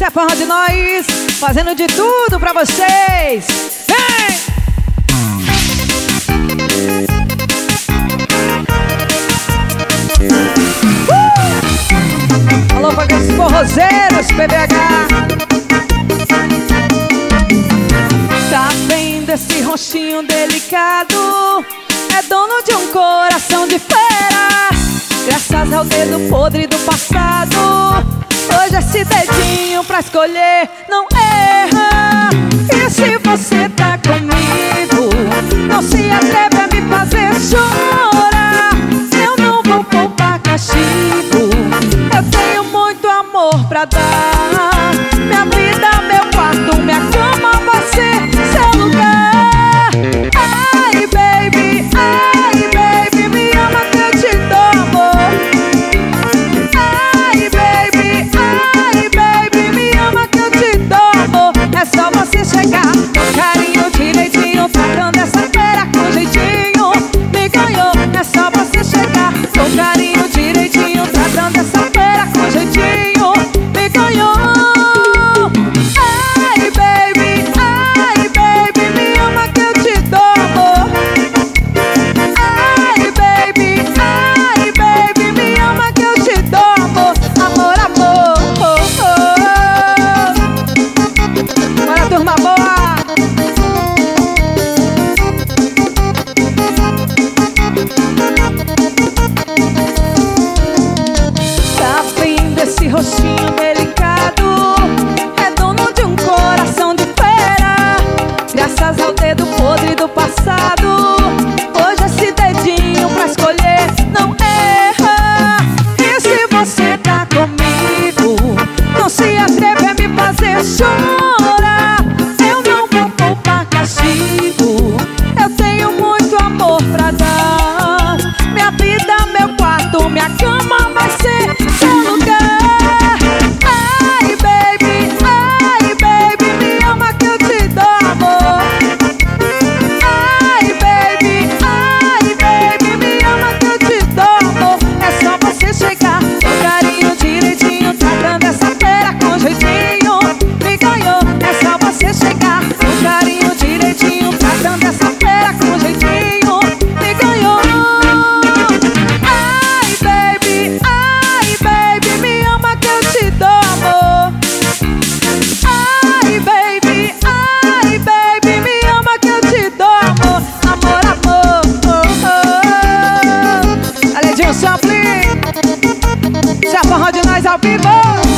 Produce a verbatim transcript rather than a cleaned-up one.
Zé Forró de Nós, fazendo de tudo pra vocês. Vem! Uh! Alô, para os forrozeiros, P B H. Tá vendo esse rostinho delicado? É dono de um coração de fera. Graças ao dedo podre do passado, hoje esse dedinho pra escolher não erra. E se você tá comigo, não se atreve a me fazer chorar. Eu não vou poupar castigo, eu tenho muito amor pra dar. Minha vida, meu quarto, minha cama, você, seu lugar. Ai, baby, ai, baby, me ama que eu te dou amor. Ai, baby, ai, baby, me ama que eu te dou amor. É só você chegar com carinho direitinho, tratando essa fera com jeitinho. Me ganhou, é só você chegar com carinho direitinho, tratando essa fera com jeitinho. Me ganhou. Ai, baby, ai, baby, me ama que eu te dou amor. Ai, baby, ai, baby, me ama que eu te dou amor. Amor, amor, oh, oh. Bora, turma boa. Tá vendo esse rostinho delicado? É dono de um coração de fera. Graças ao dedo podre do passado, hoje esse dedinho pra escolher não erra. E se você tá comigo, não se atreve a me fazer chorar. Eu não vou poupar castigo, eu tenho muito amor pra dar. Minha vida, meu quarto, minha cama vai ser seu lugar. Ai, baby, ai, baby, me ama que eu te dou amor. Ai, baby, ai, baby, me ama que eu te dou amor. É só você chegar com carinho direitinho, tratando essa fera com jeitinho. Me ganhou, é só você chegar com carinho direitinho, tratando essa fera com jeitinho. Me ganhou. Ai, baby, ai, baby, me ama que eu te dou amor. Ai, baby, ai, baby, me ama que eu te dou amor. Amor, amor, oh, oh. Aledinho Sample, Zé Forró de Nós ao vivo.